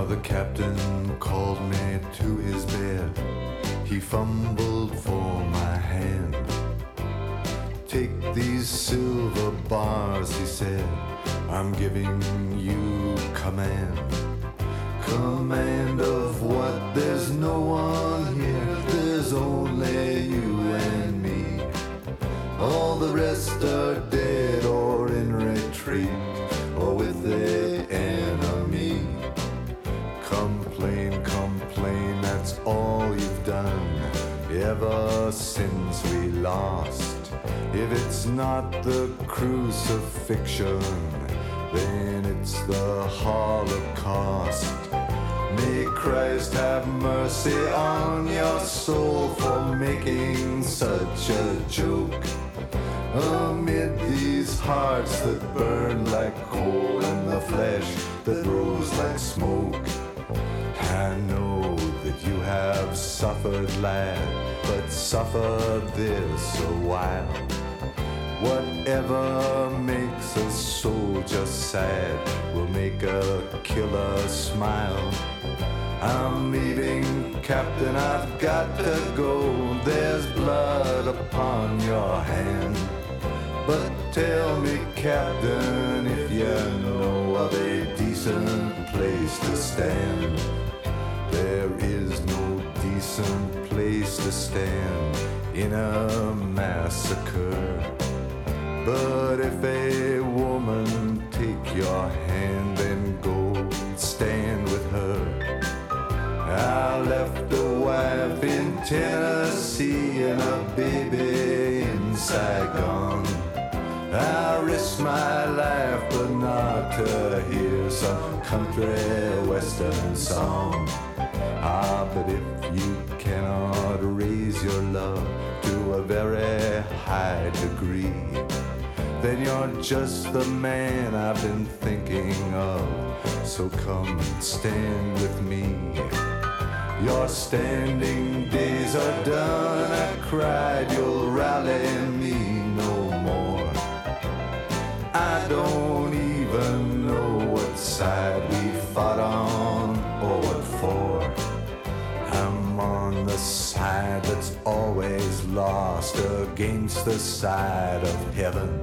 the captain called me to his bed. He fumbled for my hand. Take these silver bars, he said, I'm giving you command. Command of what? There's no one here, there's only you and me. All the rest are dead or in retreat or with the enemy. Complain, complain, that's all you've done ever since we lost. If it's not the crucifixion, then it's the Holocaust. May Christ have mercy on your soul for making such a joke. Amid these hearts that burn like coal and the flesh that rose like smoke. I know that you have suffered, lad, but suffer this a while. Whatever makes a soldier sad will make a killer smile. I'm leaving, Captain, I've got to go. There's blood upon your hand. But tell me, Captain, if you know of a decent place to stand. There is no decent place to stand in a massacre. But if a woman take your hand, then go stand with her. I left a wife in Tennessee and a baby in Saigon. I risked my life but not to hear some country western song. Ah, but if you cannot raise your love to a very high degree, then you're just the man I've been thinking of. So come stand with me. Your standing days are done, I cried, you'll rally me no more. I don't even know what side we fought on or what for. I'm on the side that's always lost against the side of heaven.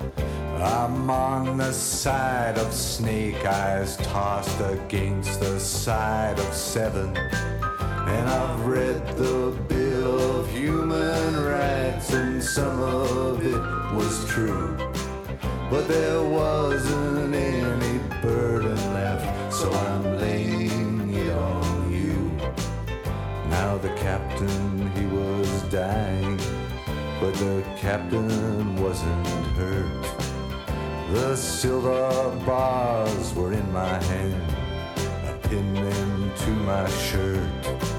I'm on the side of snake eyes tossed against the side of seven. And I've read the Bill of Human Rights and some of it was true. But there wasn't any burden left, so I'm laying it on you. Now the captain, he was dying, but the captain wasn't hurt. The silver bars were in my hand, I pinned them to my shirt.